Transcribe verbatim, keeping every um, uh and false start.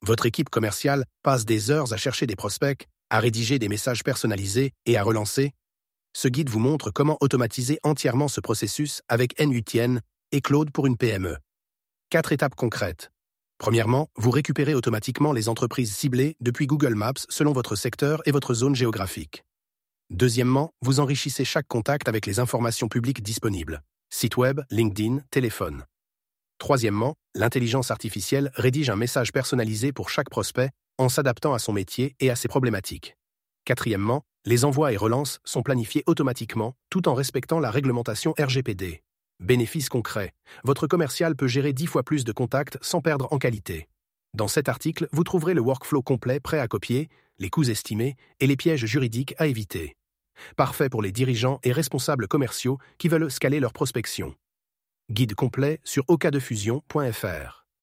Votre équipe commerciale passe des heures à chercher des prospects, à rédiger des messages personnalisés et à relancer. Ce guide vous montre comment automatiser entièrement ce processus avec N huit N et Claude pour une P M E. Quatre étapes concrètes. Premièrement, vous récupérez automatiquement les entreprises ciblées depuis Google Maps selon votre secteur et votre zone géographique. Deuxièmement, vous enrichissez chaque contact avec les informations publiques disponibles. Site web, LinkedIn, téléphone. Troisièmement, l'intelligence artificielle rédige un message personnalisé pour chaque prospect en s'adaptant à son métier et à ses problématiques. Quatrièmement, les envois et relances sont planifiés automatiquement tout en respectant la réglementation R G P D. Bénéfice concret, votre commercial peut gérer dix fois plus de contacts sans perdre en qualité. Dans cet article, vous trouverez le workflow complet prêt à copier, les coûts estimés et les pièges juridiques à éviter. Parfait pour les dirigeants et responsables commerciaux qui veulent scaler leur prospection. Guide complet sur ocadefusion point F R.